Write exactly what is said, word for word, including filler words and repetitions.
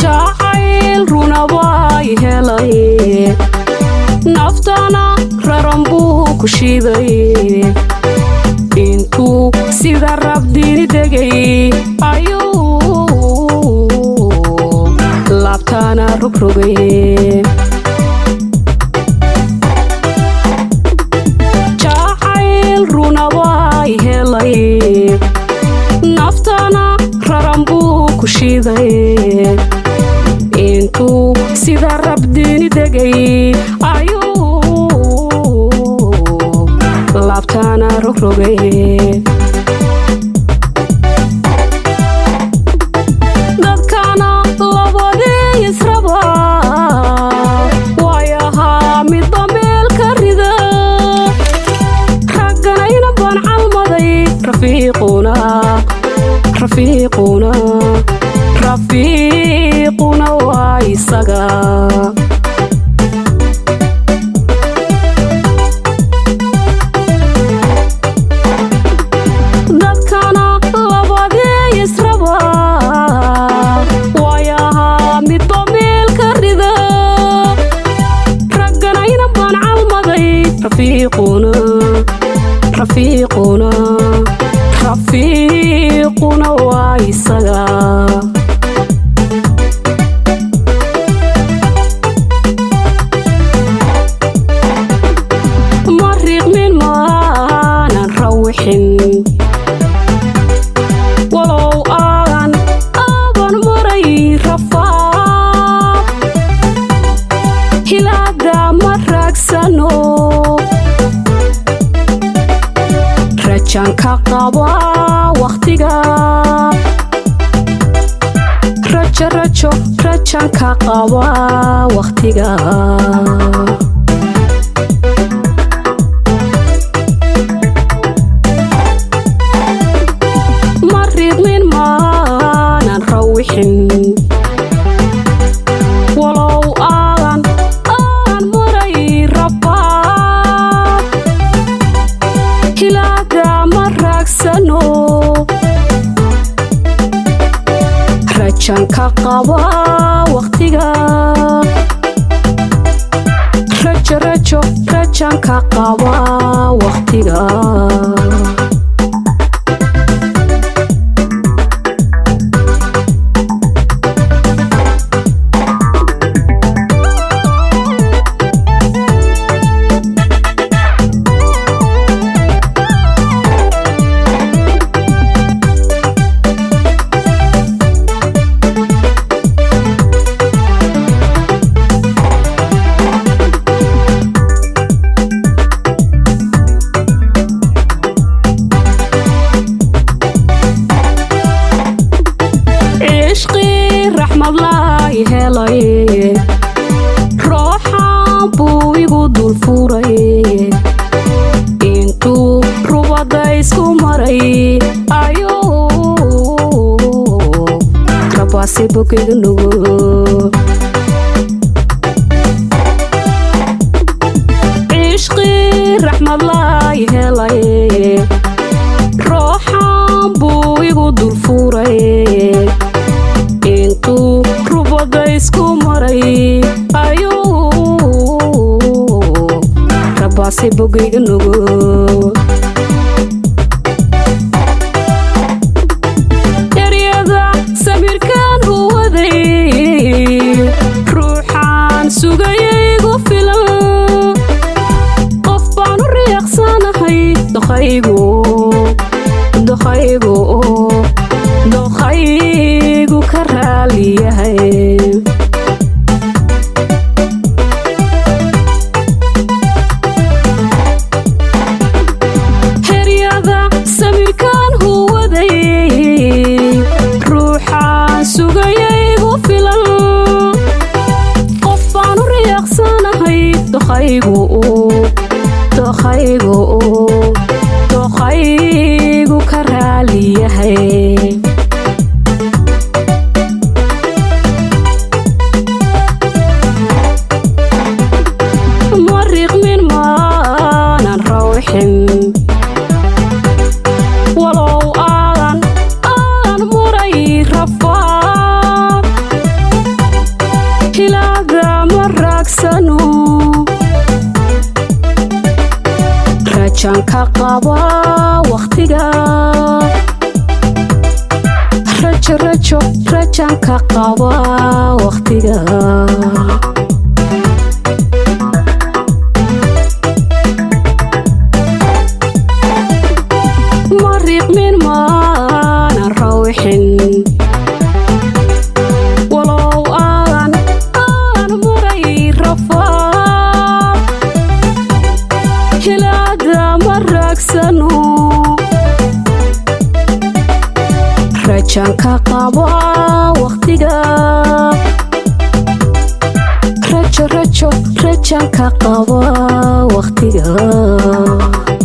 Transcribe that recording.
jacayl runa way helay naftana raran buu ku shiiday intuu sida rabdiini degay ayuu laabtana rogrogay jacayl runa way helay naftana raran buu ku shiiday intuu sida rabdiini degay ayuu laabtana rogrogay dadkana labadii israba waayahaa midba meel ka rida ragganayna baan calmaday rafiiquna rafiiquna rafiiquna waa isaga dadkana labadii israba waayahaa midba meel ka rida ragganayna baan calmaday rafiiquna rafiiquna rafiiquna waa isaga mariqmin maanan rawixin walow aadan aaban maray rafaad hilaada ma raagsano rajan ka qaba waqtiga rajo rajo rajan ka qaba waqtiga mariqmin maanan rawixin walow aadan aadan maray rafaad hilaada ma raagsano rajan ka qaba waqtiga rajo rajo rajan ka qaba waqtiga رحمة الله هلاي روحا بويغو دول فوري انتو روبا دايسكو مري ايو رباسي بوكيغنو عشقي رحمة الله هلاي روحا بويغو دول فوري intuu rubada isku maray ayuu rabaasi bogayga nugo yaryada samirkan huwaday ruuxaan sugayaygu filan qof baan u riyaaqsanahay doqaygu doqaygu doqaygu ka raaliyahay rajanka qaba waqtiga rajo rajo rajanka qaba waqtiga مريق من ما نروحن ولو آن آن مري رفا هلادا مرق سنو رجانك قابا وقتيقا رجو رجو رجانك قابا وقتيقا